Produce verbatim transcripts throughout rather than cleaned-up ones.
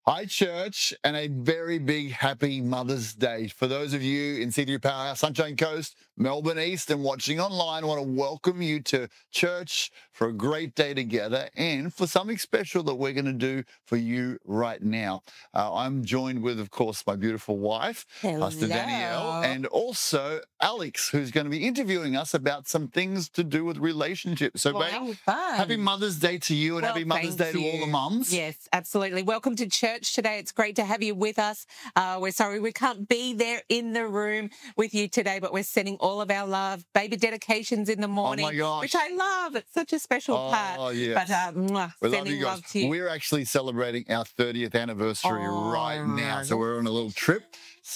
Hi, church, and a very big happy Mother's Day. For those of you in C three Powerhouse, Sunshine Coast, Melbourne East, and watching online, I want to welcome you to church for a great day together and for something special that we're going to do for you right now. Uh, I'm joined with, of course, my beautiful wife, Pastor Hello. Danielle, and also Alex, who's going to be interviewing us about some things to do with relationships. So, babe, Well, fun. happy Mother's Day to you and Well, happy Mother's Day thank to all the you. mums. Yes, absolutely. Welcome to church today. It's great to have you with us. Uh, we're sorry we can't be there in the room with you today, but we're sending all of our love, baby dedications in the morning, Oh my gosh. which I love. It's such a special Oh, part. yes. But uh, mwah, We love sending you guys. love to you. We're actually celebrating our thirtieth anniversary Oh, right now. So we're on a little trip.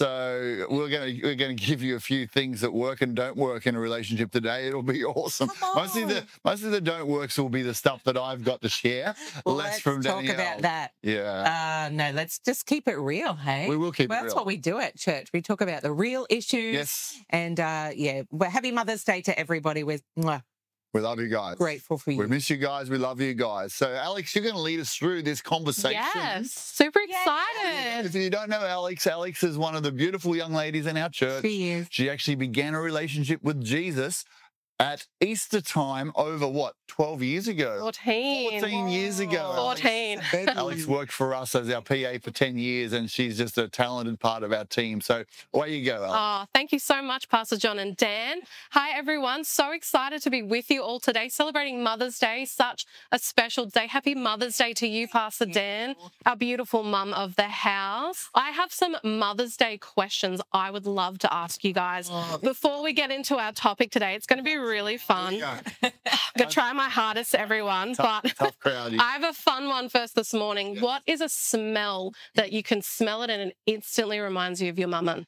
So we're going to we're going to give you a few things that work and don't work in a relationship today. It'll be awesome. Come Mostly the on. mostly the don't works will be the stuff that I've got to share. Well, Less let's from talk Danielle. about that. Yeah. Uh, no, let's just keep it real, hey? We will keep well, it that's real. what we do at church. We talk about the real issues. Yes. And uh, yeah, well, happy Mother's Day to everybody. We're mwah, We love you guys. grateful for you. We miss you guys. We love you guys. So, Alex, you're going to lead us through this conversation. Yes, super excited. If you don't know Alex, Alex is one of the beautiful young ladies in our church. She is. She actually began a relationship with Jesus at Easter time over, what, twelve years ago? fourteen. fourteen years ago. Alex. fourteen. Alex worked for us as our P A for ten years, and she's just a talented part of our team. So away you go, Alex. Oh, thank you so much, Pastor John and Dan. Hi, everyone. So excited to be with you all today, celebrating Mother's Day. Such a special day. Happy Mother's Day to you, Pastor Dan, our beautiful mum of the house. I have some Mother's Day questions I would love to ask you guys. Oh. Before we get into our topic today, it's going to be really fun. Yeah. I'm going to try my hardest, everyone. Tough, but tough crowd. I have a fun one first this morning. Yes. What is a smell that you can smell it and it instantly reminds you of your mama?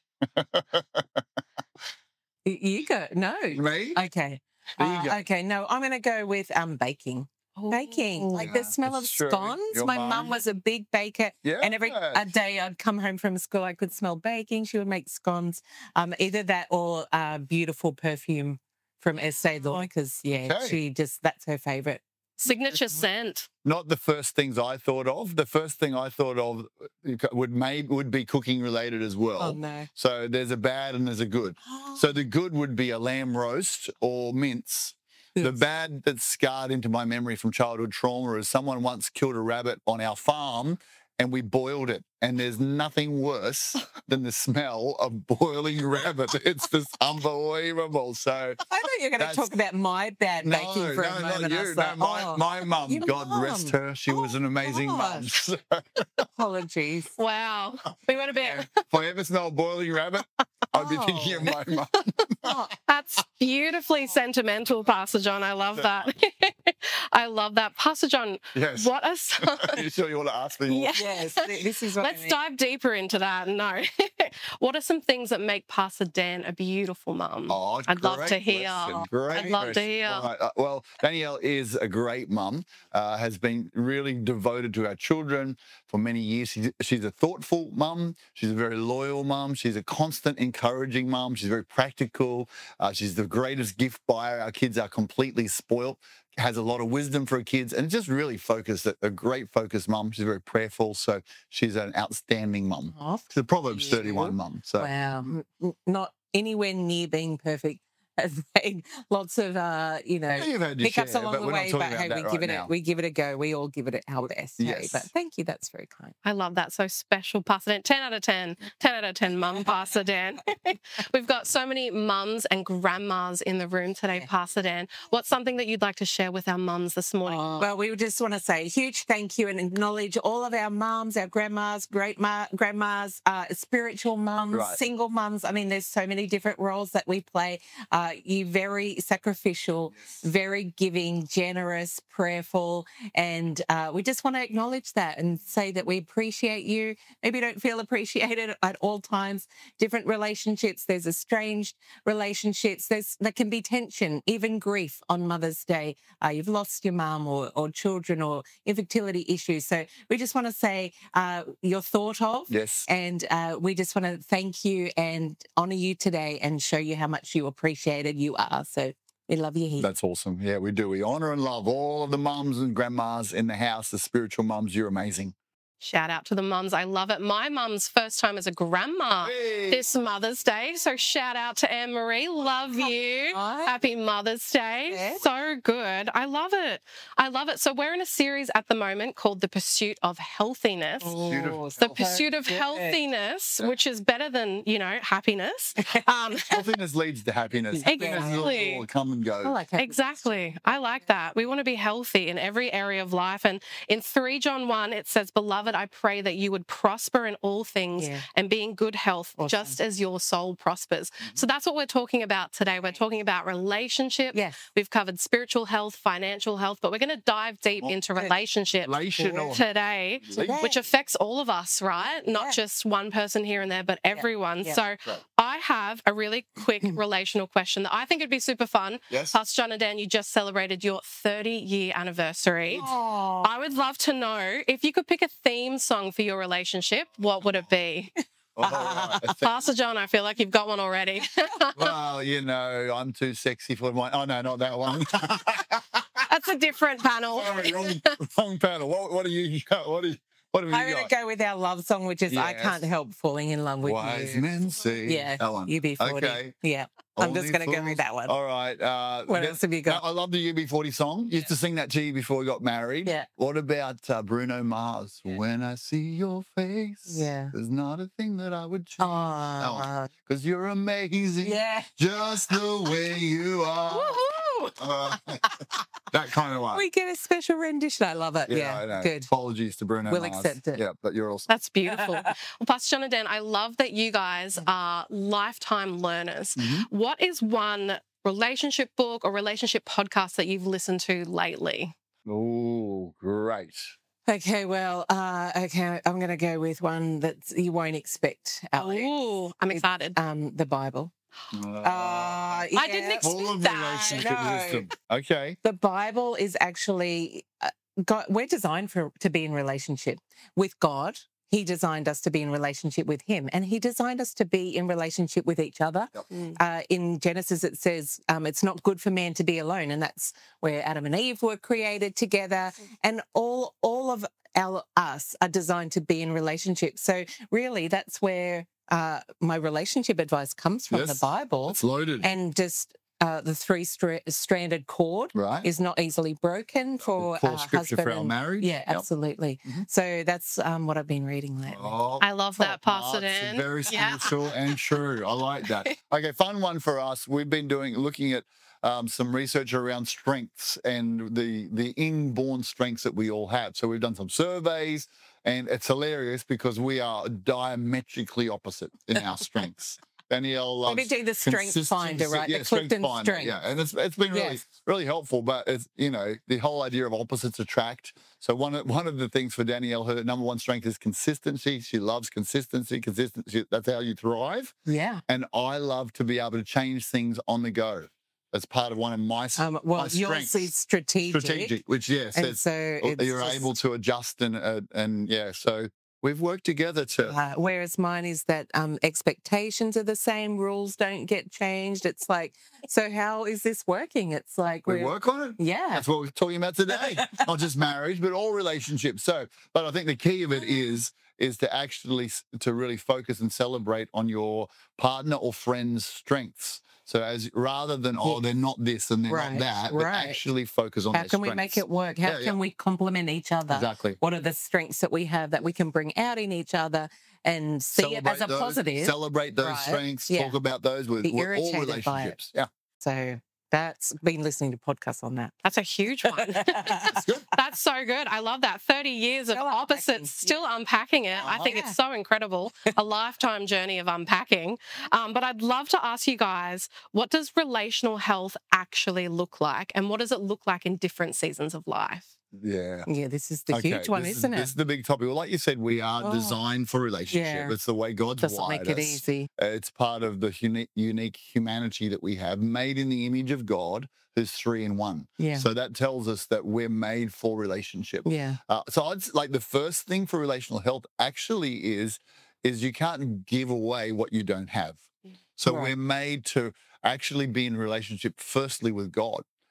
Y- You go. No. Me? Okay. There you Uh, go. okay. No, I'm going to go with um baking. Baking. Like the Yeah, smell of it's true. scones. Your My mum? mum was a big baker. Yeah. And every a day I'd come home from school, I could smell baking. She would make scones. Um, either that or uh, beautiful perfume from Estee Lauder, because yeah, Okay. she just that's her favorite. Signature scent. Not the first things I thought of. The first thing I thought of would maybe would be cooking related as well. Oh no. So there's a bad and there's a good. So the good would be a lamb roast or mince. The Yes. bad that's scarred into my memory from childhood trauma is someone once killed a rabbit on our farm and we boiled it. And there's nothing worse than the smell of boiling rabbit. It's just unbelievable. So I thought you were going to That's- talk about my bad no, baking for no, a not moment. I you. was No, like, my, oh, my mum, your God rest mum. her. She was an Oh, amazing mum. gosh. So apologies. Wow. We went a bit. if I ever smell boiling rabbit, I'd be thinking of my mum. Oh, That's beautifully sentimental, Pastor John. I love that. I love that. Pastor John, Yes. what are some... Are you sure you want to ask me more? Yeah. yes, th- this is what I Let's mean. dive deeper into that. No. What are some things that make Pastor Dan a beautiful mum? Oh, I'd love great to hear. question. Great I'd love to question. hear. All right, uh, well, Danielle is a great mum, uh, has been really devoted to our children for many years. She's, she's a thoughtful mum. She's a very loyal mum. She's a constant encouraging mum. She's very practical. Uh, she's the greatest gift buyer. Our kids are completely spoilt. Has a lot of wisdom for her kids and just really focused, a, a great focused mum. She's very prayerful. So she's an outstanding mum. Oh, She's a Proverbs you. thirty-one mum. So wow, N- n- not anywhere near being perfect. Has made lots of uh, you know you've had your hiccups share, along but the we're not way, talking but about hey, that we right give it now. a, we give it a go. We all give it our best. Hey? Yes. But thank you. That's very kind. I love that. So special, Pastor Dan. ten out of ten. ten out of ten, mum, Pastor Dan. We've got so many mums and grandmas in the room today, Yeah. Pastor Dan. What's something that you'd like to share with our mums this morning? Well, we just want to say a huge thank you and acknowledge all of our mums, our grandmas, great ma- grandmas, uh, spiritual mums, Right. single mums. I mean, there's so many different roles that we play. Uh, you very sacrificial, very giving, generous, prayerful, and uh, we just want to acknowledge that and say that we appreciate you. Maybe you don't feel appreciated at all times. Different relationships, there's estranged relationships. There's there can be tension, even grief on Mother's Day. Uh, you've lost your mum or, or children or infertility issues. So we just want to say uh, you're thought of. Yes. And uh, we just want to thank you and honour you today and show you how much you appreciated you are. So we love you here. That's awesome. Yeah, we do. We honour and love all of the mums and grandmas in the house, the spiritual mums. You're amazing. Shout out to the mums. I love it. My mum's first time as a grandma Hey. this Mother's Day. So shout out to Anne Marie. Love you. Hi. Happy Mother's Day. Yeah. So good. I love it. I love it. So we're in a series at the moment called The Pursuit of Healthiness. Pursuit of Oh, The so pursuit of good. healthiness, which is better than, you know, happiness. Um, Healthiness leads to happiness. Happiness is all- Exactly. all come and go. I like it. Exactly. I like that. We want to be healthy in every area of life. And in three John one, it says, Beloved, I pray that you would prosper in all things Yeah. and be in good health, Awesome. just as your soul prospers. So that's what we're talking about today. We're talking about relationships. Yes. We've covered spiritual health, financial health, but we're going to dive deep Oh, into good. relationships Relational. today, Today. which affects all of us, right? Not Yeah. just one person here and there, but everyone. Yeah. So Right. I have a really quick relational question that I think would be super fun. Yes. Pastor John and Dan, you just celebrated your thirty year anniversary. Oh, I would love to know if you could pick a theme song for your relationship, what would it be? Oh, all right. I think- Pastor John, I feel like you've got one already. well, you know, I'm too sexy for one. Oh, no, not that one. That's a different panel. Sorry, wrong, wrong panel. What, what do you got? What do you, what have you I'm going got? to go with our love song, which is I Yes. Can't Help Falling in Love with Wise You. men see. Yeah, That one. U B forty. Okay. Yeah, I'm just Only going to go fools- with that one. All right. Uh, What then- else have you got? No, I love the U B forty song. Used to sing that to you before we got married. Yeah. What about uh, Bruno Mars? Yeah. When I see your face, Yeah. there's not a thing that I would change. Oh, Because you're amazing, yeah. just the way you are. Woohoo! Uh, that kind of one. We get a special rendition. I love it. Yeah, I know. good. Apologies to Bruno We'll Mars. accept it. Yeah, but you're awesome. That's beautiful. Well, Pastor John and Dan, I love that you guys are lifetime learners. Mhm. What is one relationship book or relationship podcast that you've listened to lately? Oh, great. Okay, well, uh, okay, I'm going to go with one that you won't expect, Alex. Ooh, I'm It's, excited. Um, the Bible. Uh, Uh, I didn't yeah. expect full of that. relationship No. wisdom. Okay. The Bible is actually uh, God. We're designed for to be in relationship with God. He designed us to be in relationship with Him, and He designed us to be in relationship with each other. Mm. Uh, in Genesis, it says um, it's not good for man to be alone, and that's where Adam and Eve were created together, and all all of our us are designed to be in relationship. So really, that's where uh, my relationship advice comes from, the Yes. Bible, It's loaded. and just uh, the three stra- stranded cord right. is not easily broken for Core uh, scripture husband for our and- marriage. Yeah, Yep. absolutely. Mhm. So that's um, what I've been reading lately. Oh, I love that, Pastor oh, it's Dan. very Yeah. spiritual and true. I like that. Okay, fun one for us. We've been doing looking at um, some research around strengths and the the inborn strengths that we all have. So we've done some surveys, and it's hilarious because we are diametrically opposite in our strengths. Danielle loves Maybe do the strength finder, consistency. right? Yeah, the strength Clifton finder. strength. Yeah, and it's it's been really Yes. really helpful. But it's you know the whole idea of opposites attract. So one of one of the things for Danielle, her number one strength is consistency. She loves consistency. Consistency. That's how you thrive. Yeah. And I love to be able to change things on the go. That's part of one of my, s- Um, well, my yours strengths. is strategic. strategic, which yes, And it's, so uh, it's you're just, able to adjust and uh, and yeah. So we've worked together to. Uh, whereas mine is that um, expectations are the same, rules don't get changed. It's like, so how is this working? It's like we we're work on it. yeah, That's what we're talking about today. Not just marriage, but all relationships. So, but I think the key of it is is to actually s- to really focus and celebrate on your partner or friend's strengths. So as rather than oh they're not this and they're Right, not that, but right. actually focus on how their can we strengths. make it work? How Yeah, yeah. can we complement each other? Exactly. What are the strengths that we have that we can bring out in each other and see it as a those, positive? Celebrate those Right. strengths. Yeah. Talk about those with, Be with all irritated by it. relationships. Yeah, So that's been listening to podcasts on that. That's a huge one. that's good. That's so good. I love that. thirty years of Still unpacking, opposites, still unpacking it. I think Uh-huh. it's so incredible. A lifetime journey of unpacking. Um, but I'd love to ask you guys, what does relational health actually look like? And what does it look like in different seasons of life? Yeah. Yeah, this is the Okay, huge one, this isn't is, it? This is the big topic. Well, like you said, we are Oh. designed for relationship. Yeah. It's the way God's Doesn't wired make it us. easy. Uh, It's part of the unique, unique humanity that we have, made in the image of God, who's three in one. Yeah. So that tells us that we're made for relationship. Yeah. Uh, so I'd s- like the first thing for relational health actually is is you can't give away what you don't have. Mm. So Right. we're made to actually be in relationship firstly with God.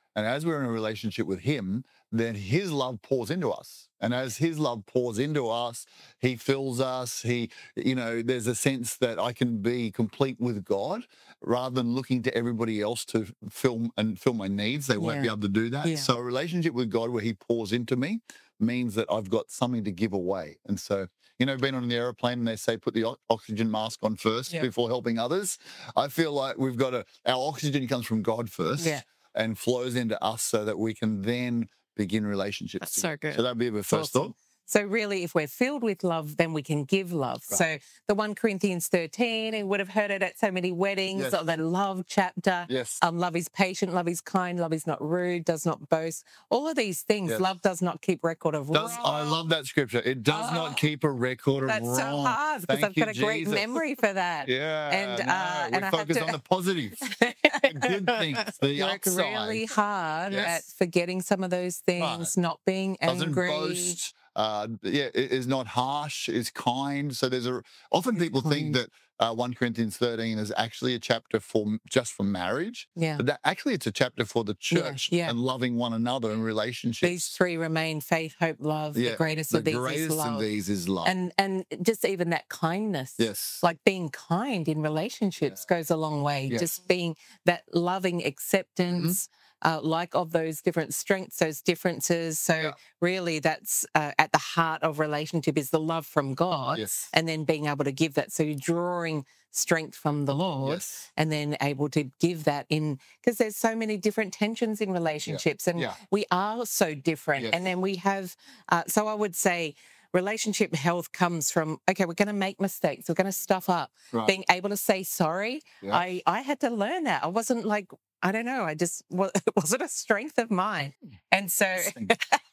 And as we're in a relationship with him, then his love pours into us. And as his love pours into us, he fills us. He, you know, there's a sense that I can be complete with God rather than looking to everybody else to fill and fill my needs. They won't Yeah. be able to do that. Yeah. So a relationship with God where he pours into me means that I've got something to give away. And so, you know, being on the airplane and they say put the o- oxygen mask on first Yeah. before helping others. I feel like we've got to, our oxygen comes from God first. Yeah. And flows into us so that we can then begin relationships. That's so together. good. So that'd be the first Awesome. thought. So really, if we're filled with love, then we can give love. Right. So the First Corinthians thirteen, you would have heard it at so many weddings, Yes. or the love chapter. Yes. Um, love is patient, love is kind, love is not rude, does not boast. All of these things, Yes. love does not keep record of Does, wrong. I love that scripture. It does Oh, not keep a record of That's wrong. so hard because Thank I've got you, a great Jesus. memory for that. Yeah. And, no, uh, we and I have focus to- on the positives, the good things, the Work upside. really hard Yes. at forgetting some of those things, not being Doesn't angry. boast. Uh, yeah, it is not harsh. Is kind. So there's a. Often It's people think kind. that uh, First Corinthians thirteen is actually a chapter for just for marriage. Yeah. But that, actually, it's a chapter for the Yeah, church yeah. and loving one another in relationships. These three remain: faith, hope, love. Yeah, The greatest the of these greatest is love. of these is love. And and just even that kindness. yes. Like being kind in relationships goes a long way. Yeah. Just being that loving acceptance, uh, like of those different strengths, those differences. So Yeah. really, that's uh, at the heart of relationship is the love from God, yes. and then being able to give that. So you're drawing strength from the Lord. Yes. And then able to give that in, because there's so many different tensions in relationships, and Yeah. we are so different. Yes. And then we have, uh, so I would say, relationship health comes from, okay, we're going to make mistakes, we're going to stuff up. Right. Being able to say sorry, Yeah. I I had to learn that. I wasn't like, I don't know, I just wa- it wasn't a strength of mine, and so. Interesting.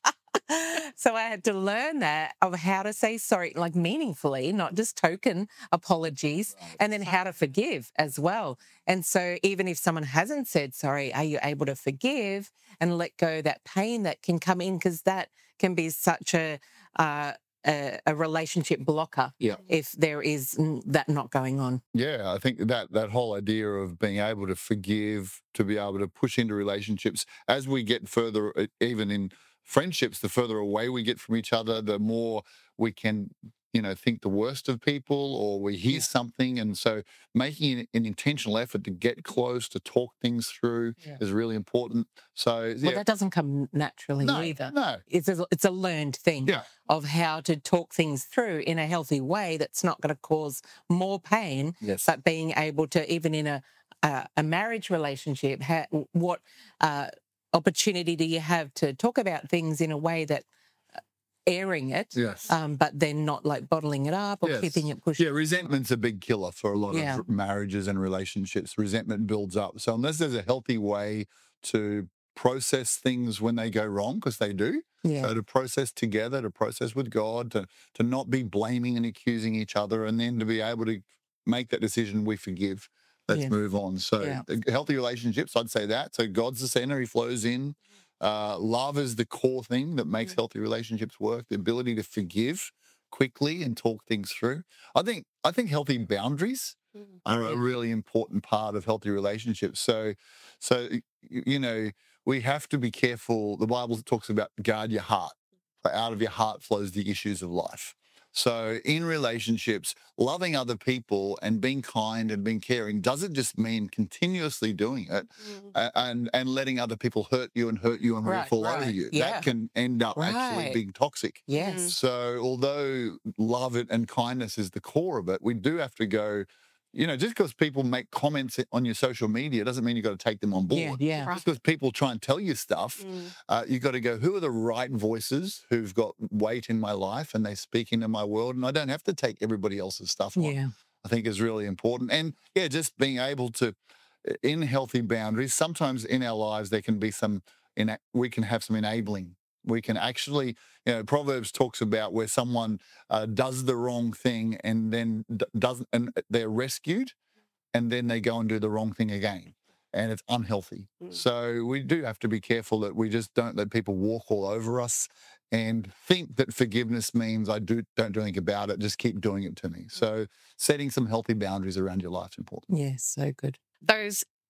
So I had to learn that of how to say sorry, like meaningfully, not just token apologies, Right. and then how to forgive as well. And so even if someone hasn't said sorry, are you able to forgive and let go that pain that can come in? Because that can be such a, uh, a a relationship blocker Yeah. if there is n- that not going on. Yeah, I think that that whole idea of being able to forgive, to be able to push into relationships as we get further, uh, even in friendships, the further away we get from each other, the more we can, you know, think the worst of people or we hear Yeah. something. And so making an, an intentional effort to get close, to talk things through Yeah. is really important. So, Well, yeah. that doesn't come naturally no, either. no. It's a, it's a learned thing. Yeah. Of how to talk things through in a healthy way that's not going to cause more pain, Yes. but being able to, even in a a, a marriage relationship, ha, what uh, opportunity do you have to talk about things in a way that uh, airing it, Yes. um, but then not like bottling it up or Yes. keeping it pushed. Yeah, resentment's a big killer for a lot Yeah. of marriages and relationships. Resentment builds up. So unless there's a healthy way to process things when they go wrong, because they do, Yeah. so to process together, to process with God, to to not be blaming and accusing each other, and then to be able to make that decision, we forgive. Let's Yeah. move on. So Yeah. the healthy relationships, I'd say that. So God's the center, he flows in. Uh, love is the core thing that makes Mm. healthy relationships work. The ability to forgive quickly and talk things through. I think I think healthy boundaries Mm. are a Yeah. really important part of healthy relationships. So, so y- you know, we have to be careful. The Bible talks about guard your heart. For out of your heart flows the issues of life. So, in relationships, loving other people and being kind and being caring doesn't just mean continuously doing it Mm. a- and and letting other people hurt you and hurt you and Right, fall over right. you. Yeah. That can end up actually Right. being toxic. Yes. So, although love it and kindness is the core of it, we do have to go, you know, just because people make comments on your social media doesn't mean you've got to take them on Yeah. board. Yeah. Right. Just because people try and tell you stuff, Mm. uh, you've got to go, who are the right voices who've got weight in my life and they speak into my world? And I don't have to take everybody else's stuff on. Yeah. I think is really important. And yeah, just being able to, in healthy boundaries, sometimes in our lives, there can be some, ena- we can have some enabling. We can actually, you know, Proverbs talks about where someone uh, does the wrong thing and then d- doesn't, and they're rescued and then they go and do the wrong thing again. And it's unhealthy. Mm. So we do have to be careful that we just don't let people walk all over us and think that forgiveness means I do don't do anything about it, just keep doing it to me. So setting some healthy boundaries around your life is important. Yes. So good. Those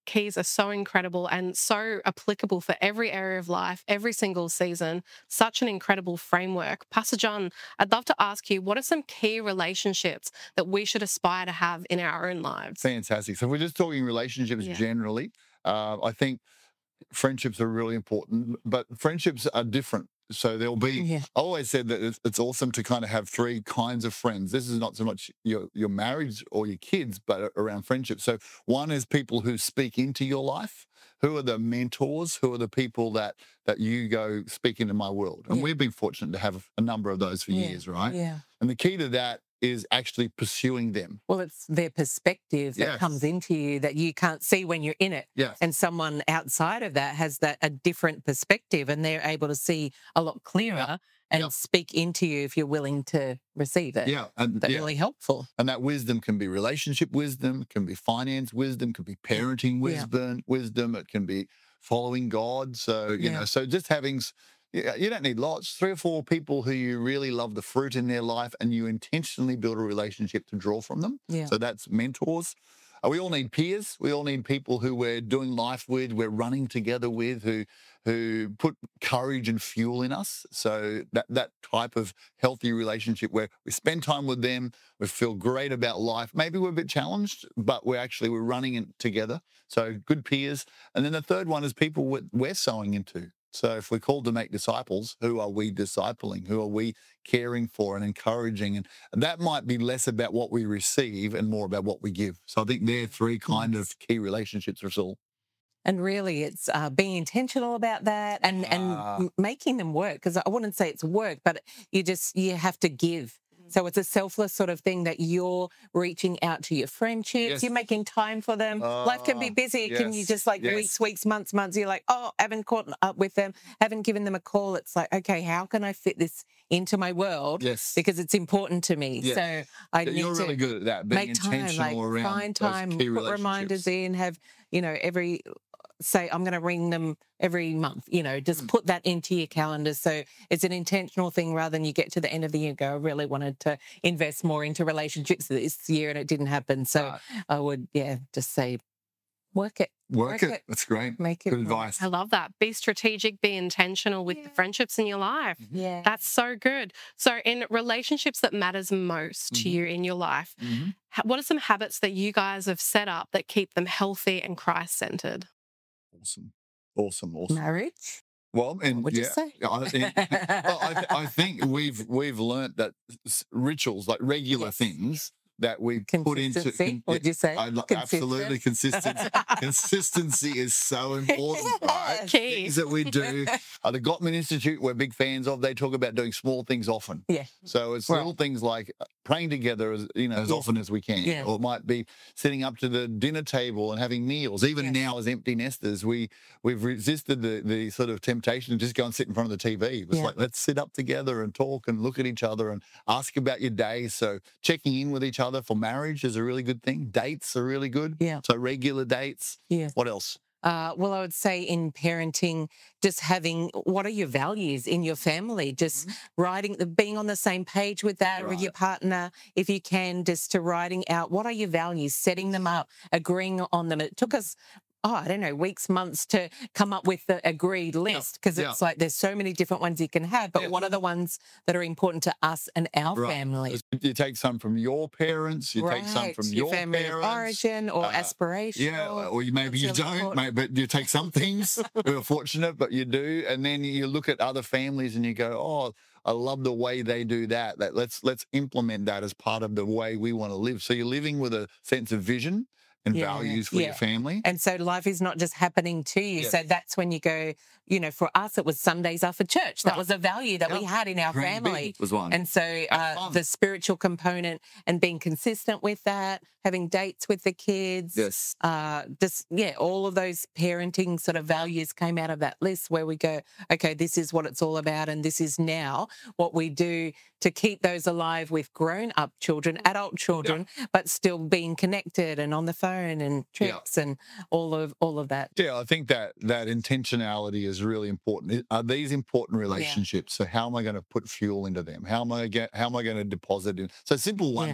keys are so incredible and so applicable for every area of life, every single season. Such an incredible framework. Pastor John, I'd love to ask you, what are some key relationships that we should aspire to have in our own lives? Fantastic. So if we're just talking relationships Yeah. generally, uh, I think friendships are really important, but friendships are different. So there'll be, Yeah. I always said that it's, it's awesome to kind of have three kinds of friends. This is not so much your, your marriage or your kids, but around friendship. So one is people who speak into your life. Who are the mentors? Who are the people that that you go speak into my world? And Yeah. we've been fortunate to have a number of those for Yeah. years, right? Yeah. And the key to that is actually pursuing them. Well, it's their perspective that Yes. comes into you that you can't see when you're in it. Yes. And someone outside of that has that a different perspective, and they're able to see a lot clearer and Yep. speak into you if you're willing to receive it. Yeah. And That's yeah. really helpful. And that wisdom can be relationship wisdom, it can be finance wisdom, can be parenting Yeah. wisdom, wisdom. It can be following God. So, you Yeah. know, so just having, s- yeah, you don't need lots, three or four people who you really love the fruit in their life and you intentionally build a relationship to draw from them. Yeah. So that's mentors. Uh, we all need peers. We all need people who we're doing life with, we're running together with, who who put courage and fuel in us. So that that type of healthy relationship where we spend time with them, we feel great about life. Maybe we're a bit challenged, but we're actually we're running it together. So good peers. And then the third one is people we're, we're sowing into. So if we're called to make disciples, who are we discipling? Who are we caring for and encouraging? And that might be less about what we receive and more about what we give. So I think they're three kind Yes. of key relationships for us all. And really, it's uh, being intentional about that and and Ah. m- making them work. Because I wouldn't say it's work, but you just you have to give. So it's a selfless sort of thing that you're reaching out to your friendships. Yes. You're making time for them. Life can be Ah, busy. Can you yes, just like yes. weeks, weeks, months, months? You're like, oh, haven't caught up with them, haven't given them a call. It's like, okay, how can I fit this into my world? Yes. Because it's important to me. Yes. So I Yeah, need You're to really good at that, being make time, intentional like around find those time, key put reminders relationships. in, have, you know, every, say, I'm going to ring them every month, you know, just Mm. put that into your calendar. So it's an intentional thing rather than you get to the end of the year and go, I really wanted to invest more into relationships this year and it didn't happen. So Right. I would, yeah, just say, work it, Work, work it. it. That's great. make it. Good work. advice. I love that. Be strategic, be intentional with the Yeah. friendships in your life. Yeah. That's so good. So in relationships that matters most to Mhm. you in your life, Mhm. ha- what are some habits that you guys have set up that keep them healthy and Christ-centered? Awesome. Awesome. Awesome. Marriage. Well, and Would you yeah, say? yeah, I, and- well, I, th- I think we've we've learnt that s- rituals, like regular Yes. things that we put into. Consistency, con- would you say? I, lo- absolutely, consistency. Consistency is so important, right? Key. Things that we do. Uh, the Gottman Institute, we're big fans of. They talk about doing small things often. Yeah. So it's Right. little things like uh, praying together, as you know, as Yes. often as we can, Yeah. or it might be sitting up to the dinner table and having meals. Even Yes. now, as empty nesters, we we've resisted the the sort of temptation to just go and sit in front of the T V. It was Yeah. like, let's sit up together and talk and look at each other and ask about your day. So checking in with each other for marriage is a really good thing. Dates are really good. Yeah. So regular dates. Yeah. What else? Uh, well, I would say in parenting, just having what are your values in your family, just writing, being on the same page with that with your Right. partner, if you can, just to writing out what are your values, setting them up, agreeing on them. It took us, oh, I don't know, weeks, months to come up with the agreed list because yeah. it's like there's so many different ones you can have, but Yeah. what are the ones that are important to us and our Right. family? You take some from your parents. You take some Right, from your, family parents. of origin or uh, aspirational. Yeah, or you, maybe That's you really don't, important. mate, but you take some things. We're fortunate, but you do, and then you look at other families and you go, "Oh, I love the way they do that. That let's let's implement that as part of the way we want to live." So you're living with a sense of vision and Yeah, values for yeah. your family. And so life is not just happening to you. Yes. So that's when you go, you know, for us, it was Sundays after church. That Right. was a value that we Yep. had in our Dream big family. was one. And so uh, fun. the spiritual component and being consistent with that, having dates with the kids. Yes. Uh, just, yeah, all of those parenting sort of values came out of that list where we go, okay, this is what it's all about. And this is now what we do to keep those alive with grown up children, adult children, but still being connected and on the phone and Yeah. trips and all of all of that. Yeah, I think that that intentionality is really important. Are these important relationships? So how am I going to put fuel into them? How am I get? How am I going to deposit in? So simple one. Yeah.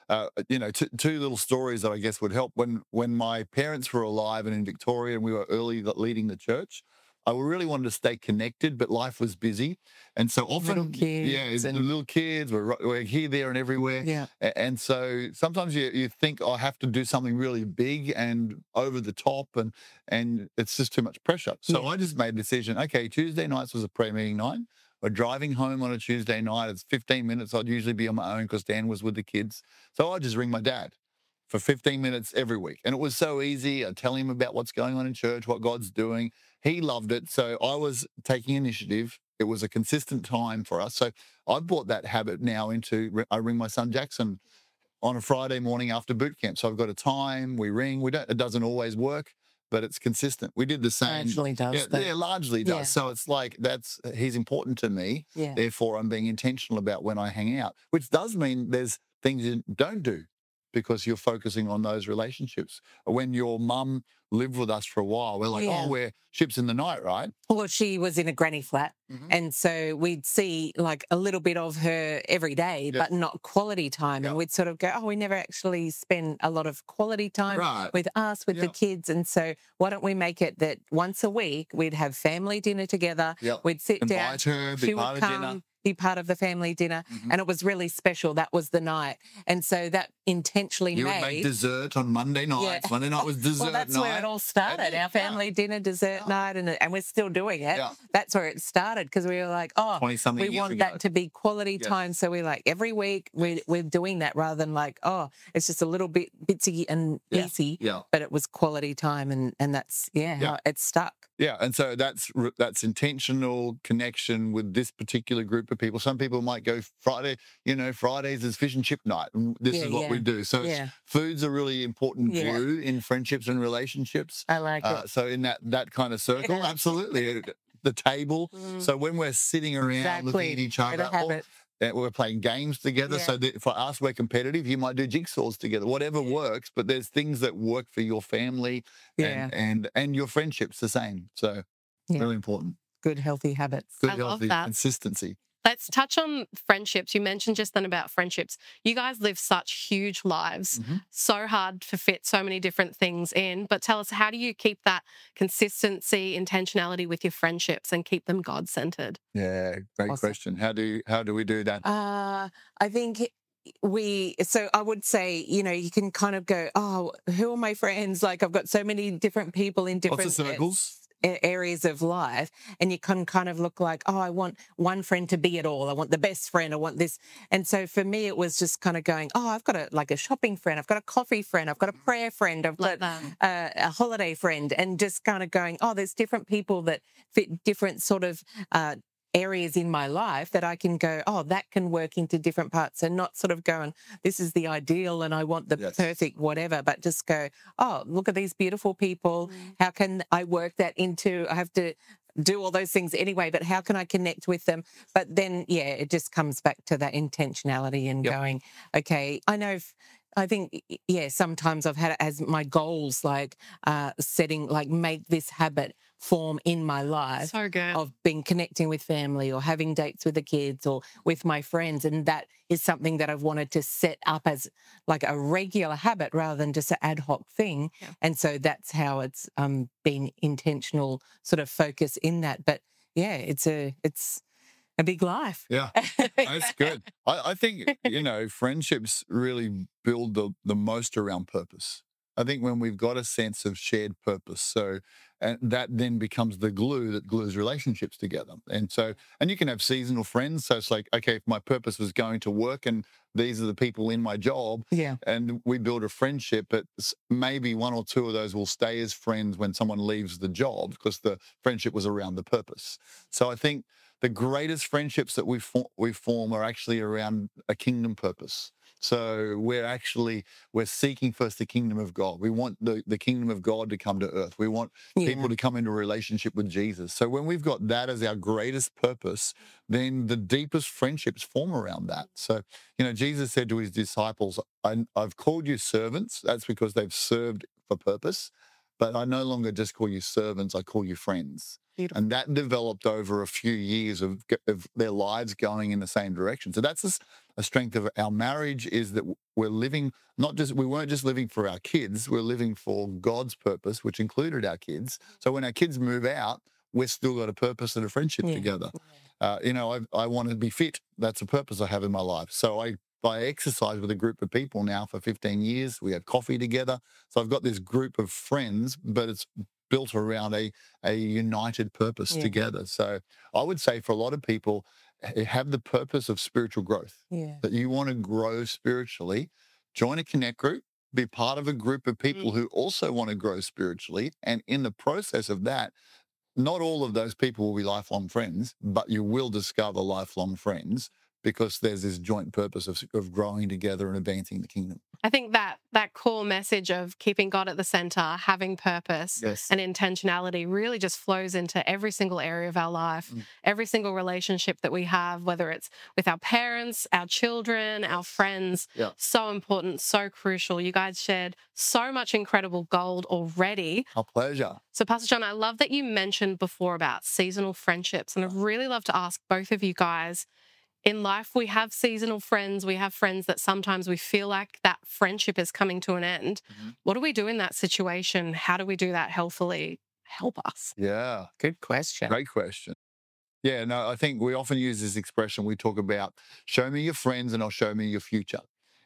uh, you know, t- two little stories that I guess would help. When when my parents were alive and in Victoria, and we were early leading the church, I really wanted to stay connected, but life was busy, and so Little often, kids yeah, the and little kids were ri- we're here, there, and everywhere, yeah, A- and so sometimes you you think I have to do something really big and over the top, and and it's just too much pressure. So yeah. I just made a decision. Okay, Tuesday nights was a prayer meeting night. We're driving home on a Tuesday night. It's fifteen minutes. I'd usually be on my own because Dan was with the kids. So I'd just ring my dad for fifteen minutes every week. And it was so easy. I'd tell him about what's going on in church, what God's doing. He loved it. So I was taking initiative. It was a consistent time for us. So I've brought that habit now into, I ring my son Jackson on a Friday morning after boot camp. So I've got a time, we ring. We don't, it doesn't always work, but it's consistent. We did the same. Actually does. Yeah, though. yeah, largely does. Yeah. So it's like that's he's important to me. Yeah. Therefore, I'm being intentional about when I hang out, which does mean there's things you don't do because you're focusing on those relationships. When your mum lived with us for a while, we're like, Yeah. oh, we're ships in the night, right? Well, she was in a granny flat. Mhm. And so we'd see like a little bit of her every day, Yeah. but not quality time. Yeah. And we'd sort of go, oh, we never actually spend a lot of quality time Right. with us, with the Yeah. kids. And so why don't we make it that once a week we'd have family dinner together. Yeah. We'd sit down. Invite her, be She part would of come, dinner. be part of the family dinner. Mhm. And it was really special. That was the night. And so that intentionally You would made. make dessert on Monday nights. Monday night was dessert Well, that's night. where it all started. And- Our family dinner, dessert Yeah. night, and and we're still doing it. Yeah. That's where it started because we were like, oh, twenty-something we years want ago. that to be quality Yes. time. So we're like every week we're we're doing that rather than like, oh, it's just a little bit bitsy and Yeah. easy, Yeah. but it was quality time, and and that's yeah, Yeah. how it's stuck. Yeah, and so that's r- that's intentional connection with this particular group of people. Some people might go Friday, you know, Fridays is fish and chip night, and this Yeah, is what we yeah, do. So it's- yeah. food's a really important Yeah. glue in friendships and relationships. I like Uh, it. so in that that kind of circle, absolutely, uh, the table. Mm. So when we're sitting around looking Exactly. at each Gotta other, have or, it. uh, we're playing games together. Yeah. So that for us, we're competitive. You might do jigsaws together, whatever works. But there's things that work for your family, Yeah. and and and your friendships the same. So Yeah. really important. Good healthy habits. Good I love healthy that. consistency. Let's touch on friendships. You mentioned just then about friendships. You guys live such huge lives, Mhm. so hard to fit so many different things in. But tell us, how do you keep that consistency, intentionality with your friendships and keep them God centered? Yeah, great Awesome. question. How do how do we do that? Uh, I think we, so I would say, you know, you can kind of go, oh, who are my friends? Like I've got so many different people in different Lots of circles. a- areas of life, and you can kind of look like, oh, I want one friend to be it all. I want the best friend. I want this. And so for me, it was just kind of going, oh, I've got a like a shopping friend. I've got a coffee friend. I've got a prayer friend. I've Like got that. uh, a holiday friend, and just kind of going, oh, there's different people that fit different sort of uh, areas in my life that I can go, oh, that can work into different parts, and not sort of going, this is the ideal and I want the Yes. perfect whatever, but just go, oh, look at these beautiful people. How can I work that into, I have to do all those things anyway, but how can I connect with them? But then, yeah, it just comes back to that intentionality and Yep. going, okay, I know if, I think, y- yeah, sometimes I've had it as my goals, like uh, setting, like make this habit form in my life So good. of being connecting with family or having dates with the kids or with my friends. And that is something that I've wanted to set up as like a regular habit rather than just an ad hoc thing. Yeah. And so that's how it's um, been intentional sort of focus in that. But yeah, it's a, it's a big life. Yeah, that's good. I, I think, you know, friendships really build the, the most around purpose. I think when we've got a sense of shared purpose, so and that then becomes the glue that glues relationships together. And so, and you can have seasonal friends. So it's like, okay, if my purpose was going to work and these are the people in my job, Yeah. and we build a friendship, but s- maybe one or two of those will stay as friends when someone leaves the job because the friendship was around the purpose. So I think the greatest friendships that we for, we form are actually around a kingdom purpose. So we're actually we're seeking first the kingdom of God. We want the, the kingdom of God to come to earth. We want Yeah. people to come into a relationship with Jesus. So when we've got that as our greatest purpose, then the deepest friendships form around that. So, you know, Jesus said to his disciples, I, I've called you servants. That's because they've served for purpose. but I no longer just call you servants, I call you friends. Beautiful. And that developed over a few years of, of their lives going in the same direction. So that's a, a strength of our marriage, is that we're living, not just, we weren't just living for our kids, we're living for God's purpose, which included our kids. So when our kids move out, we've still got a purpose and a friendship Yeah. together. Uh, you know, I, I want to be fit. That's a purpose I have in my life. So I, I exercise with a group of people now for fifteen years. We have coffee together. So I've got this group of friends, but it's built around a, a united purpose Yeah. together. So I would say for a lot of people, have the purpose of spiritual growth, Yeah. that you want to grow spiritually, join a connect group, be part of a group of people Mm. who also want to grow spiritually. And in the process of that, not all of those people will be lifelong friends, but you will discover lifelong friends because there's this joint purpose of, of growing together and advancing the kingdom. I think that that core message of keeping God at the center, having purpose Yes. and intentionality really just flows into every single area of our life, Mm. every single relationship that we have, whether it's with our parents, our children, our friends. Yeah. So important, so crucial. You guys shared so much incredible gold already. Our pleasure. So, Pastor John, I love that you mentioned before about seasonal friendships, and I'd really love to ask both of you guys, in life, we have seasonal friends. We have friends that sometimes we feel like that friendship is coming to an end. Mhm. What do we do in that situation? How do we do that healthily? Help us. Yeah. Good question. Great question. Yeah, no, I think we often use this expression. We talk about, show me your friends and I'll show me your future.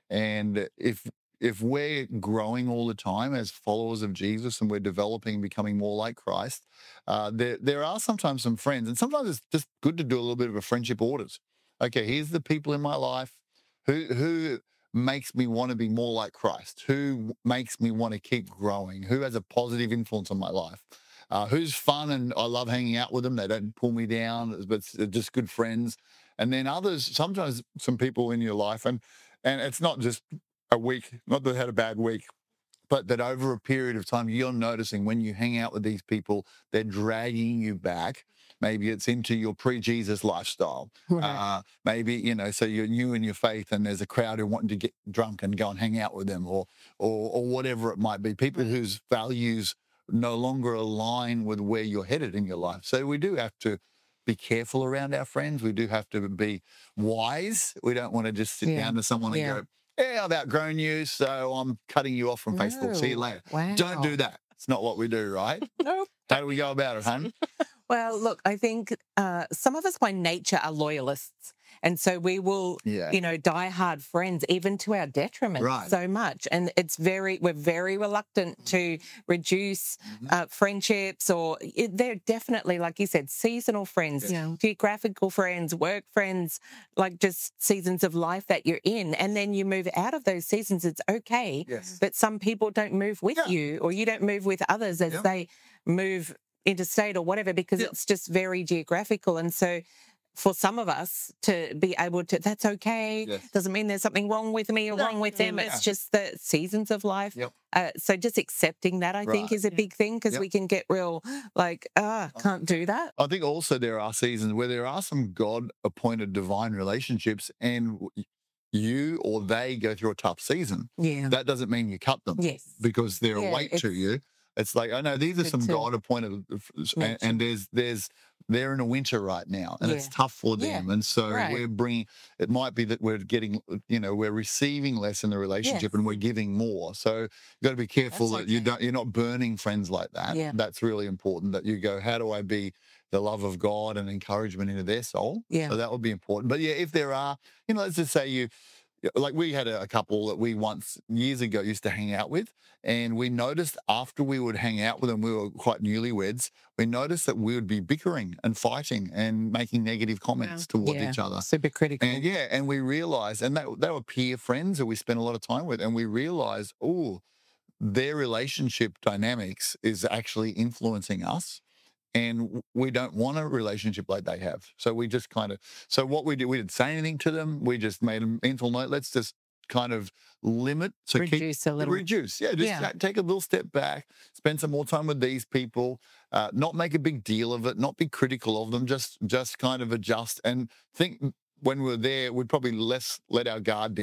And if if we're growing all the time as followers of Jesus and we're developing, becoming more like Christ, uh, there there are sometimes some friends, and sometimes it's just good to do a little bit of a friendship audit. Okay, here's the people in my life who who makes me want to be more like Christ, who makes me want to keep growing, who has a positive influence on my life. Uh, who's fun and I love hanging out with them. They don't pull me down, but they're just good friends. And then others, sometimes some people in your life, and and it's not just a week, not that they had a bad week, but that over a period of time, you're noticing when you hang out with these people, they're dragging you back. Maybe it's into your pre-Jesus lifestyle. Right. Uh, maybe, you know, so you're new in your faith and there's a crowd who want to get drunk and go and hang out with them, or or, or whatever it might be. People Right. whose values no longer align with where you're headed in your life. So we do have to be careful around our friends. We do have to be wise. We don't want to just sit Yeah. down to someone Yeah. and go, "Yeah, I've outgrown you, so I'm cutting you off from Facebook. See you No. later." Wow. Don't do that. It's not what we do, right? Nope. How do we go about it, hun? Well, look, I think uh, some of us by nature are loyalists. And so we will, Yeah. you know, die hard friends, even to our detriment Right. so much. And it's very, we're very reluctant to reduce Mhm. uh, friendships, or it, they're definitely, like you said, seasonal friends, Yeah. geographical friends, work friends, like just seasons of life that you're in. And then you move out of those seasons, it's okay. Yes. But some people don't move with Yeah. you, or you don't move with others as Yeah. they move interstate or whatever, because Yeah. it's just very geographical. And so for some of us to be able to, that's okay. Yes. Doesn't mean there's something wrong with me or No. wrong with them. Yeah. It's just the seasons of life. Yep. Uh, so just accepting that, I think, Right. is a Yeah. big thing, because Yep. we can get real like, ah, can't do that. I think also there are seasons where there are some God-appointed divine relationships, and w- you or they go through a tough season. Yeah. That doesn't mean you cut them Yes. because they're Yeah, a weight to it's you. It's like, I know these are good some to God-appointed, and, mention. and there's there's they're in a winter right now, and it's Yeah. tough for Yeah. them. And so Right. we're bringing. It might be that we're getting, you know, we're receiving less in the relationship, Yes. and we're giving more. So you've got to be careful That's that you okay. don't, you're not burning friends like that. Yeah. That's really important. That you go, how do I be the love of God and encouragement into their soul? Yeah. So that would be important. But yeah, if there are, you know, let's just say you. Like we had a, a couple that we once years ago used to hang out with, and we noticed after we would hang out with them, we were quite newlyweds. We noticed that we would be bickering and fighting and making negative comments towards Yeah. each other. Super critical. And yeah, and we realized, and they, they were peer friends that we spent a lot of time with, and we realized, oh, their relationship dynamics is actually influencing us. And w- we don't want a relationship like they have. So we just kind of, so what we did, we didn't say anything to them. We just made a mental note. Let's just kind of limit. So keep, Reduce a little. reduce. Yeah, just Yeah. ta- take a little step back, spend some more time with these people, uh, not make a big deal of it, not be critical of them, just just kind of adjust and think when we're there, we'd probably less let our guard down.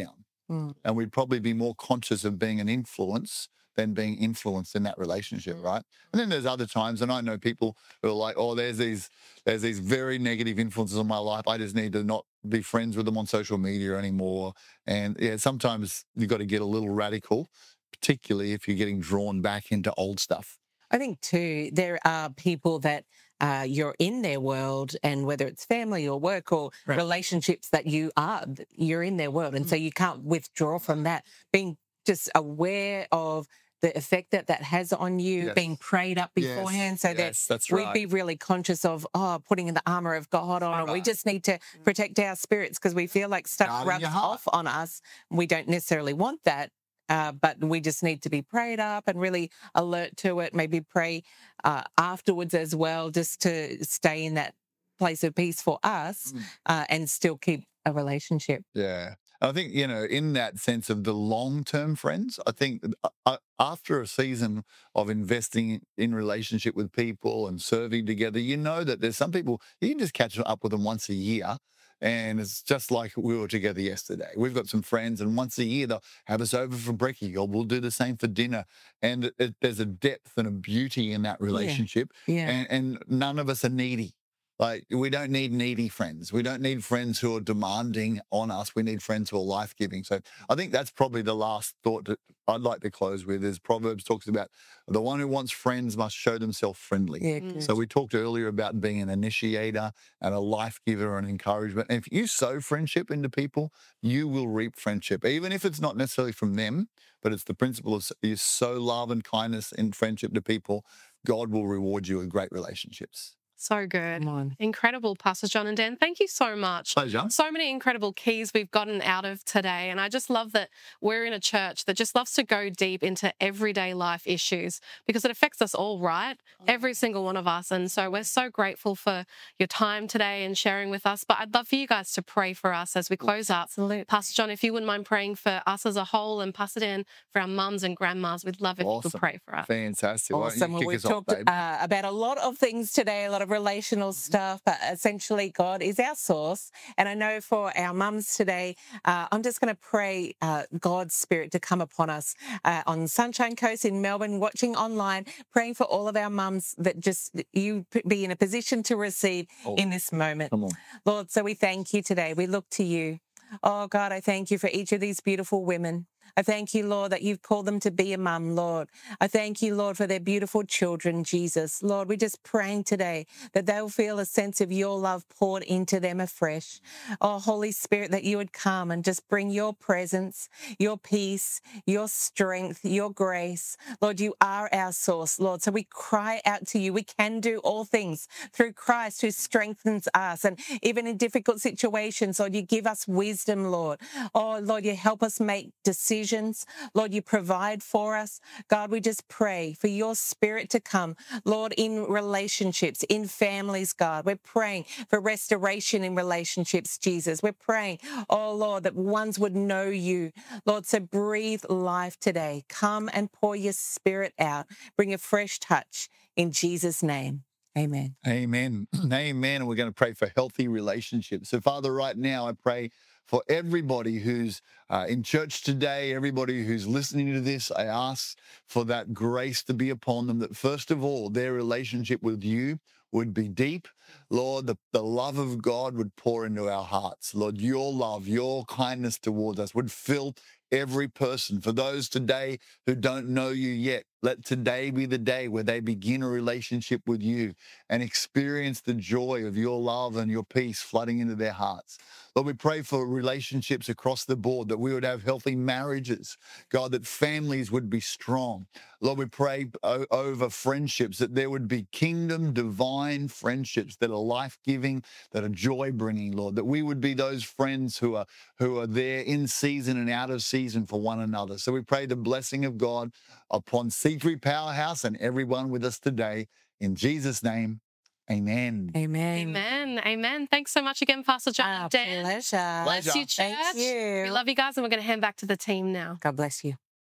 Mm. And we'd probably be more conscious of being an influence than being influenced in that relationship, Mm. right? And then there's other times, and I know people who are like, oh, there's these there's these very negative influences on my life. I just need to not be friends with them on social media anymore. And yeah, sometimes you've got to get a little radical, particularly if you're getting drawn back into old stuff. I think too, there are people that uh, you're in their world, and whether it's family or work or Right. relationships that you are, you're in their world. And so you can't withdraw from that. Being just aware of the effect that that has on you, Yes. being prayed up Yes. beforehand, so Yes, that that's we'd right. be really conscious of, oh, putting in the armor of God on. And we Right. just need to protect our spirits because we feel like stuff Guarding rubs your heart. off on us. We don't necessarily want that. Uh, but we just need to be prayed up and really alert to it. Maybe pray uh, afterwards as well, just to stay in that place of peace for us Mm. uh, and still keep a relationship. Yeah. I think, you know, in that sense of the long-term friends, I think uh, uh, after a season of investing in relationship with people and serving together, you know that there's some people, you can just catch up with them once a year. And it's just like we were together yesterday. We've got some friends, and once a year they'll have us over for brekkie, or we'll do the same for dinner. And it, it, there's a depth and a beauty in that relationship. Yeah. And, and none of us are needy. Like, we don't need needy friends. We don't need friends who are demanding on us. We need friends who are life-giving. So I think that's probably the last thought that I'd like to close with is Proverbs talks about the one who wants friends must show themselves friendly. Yeah, Mm. good. So we talked earlier about being an initiator and a life giver and encouragement. And if you sow friendship into people, you will reap friendship, even if it's not necessarily from them, but it's the principle of you sow love and kindness in friendship to people, God will reward you with great relationships. So good. Come on. Incredible, Pastor John and Dan. Thank you so much. Pleasure. So many incredible keys we've gotten out of today. And I just love that we're in a church that just loves to go deep into everyday life issues because it affects us all, right? Every single one of us. And so we're so grateful for your time today and sharing with us. But I'd love for you guys to pray for us as we close up. Absolutely. Pastor John, if you wouldn't mind praying for us as a whole, and Pastor Dan for our mums and grandmas, we'd love if you Awesome. could pray for us. Fantastic. Why don't you Awesome. Well, kick we've us off, talked babe? uh, about a lot of things today, a lot of relational stuff, but essentially God is our source. And I know for our mums today, uh, I'm just going to pray uh, God's Spirit to come upon us uh, on Sunshine Coast in Melbourne, watching online, praying for all of our mums that just you p- be in a position to receive Oh. in this moment. Come on. Lord, so we thank you today. We look to you. Oh, God, I thank you for each of these beautiful women. I thank you, Lord, that you've called them to be a mum, Lord. I thank you, Lord, for their beautiful children, Jesus. Lord, we're just praying today that they'll feel a sense of your love poured into them afresh. Oh, Holy Spirit, that you would come and just bring your presence, your peace, your strength, your grace. Lord, you are our source, Lord. So we cry out to you. We can do all things through Christ who strengthens us. And even in difficult situations, Lord, you give us wisdom, Lord. Oh, Lord, you help us make decisions. Lord, you provide for us. God, we just pray for your Spirit to come, Lord, in relationships, in families, God. We're praying for restoration in relationships, Jesus. We're praying, oh, Lord, that ones would know you. Lord, so breathe life today. Come and pour your Spirit out. Bring a fresh touch in Jesus' name. Amen. Amen. Amen. And we're going to pray for healthy relationships. So, Father, right now, I pray for everybody who's uh, in church today, everybody who's listening to this. I ask for that grace to be upon them, that first of all, their relationship with you would be deep. Lord, the, the love of God would pour into our hearts. Lord, your love, your kindness towards us would fill every person. For those today who don't know you yet, let today be the day where they begin a relationship with you and experience the joy of your love and your peace flooding into their hearts. Lord, we pray for relationships across the board, that we would have healthy marriages, God, that families would be strong. Lord, we pray o- over friendships, that there would be kingdom, divine friendships that are life-giving, that are joy-bringing, Lord, that we would be those friends who are, who are there in season and out of season for one another. So we pray the blessing of God upon C three Powerhouse and everyone with us today. In Jesus' name, amen. Amen. Amen. Amen. Thanks so much again, Pastor John Our and Dan. pleasure. Bless you, Pleasure. church. Thank you. We love you guys, and we're going to hand back to the team now. God bless you.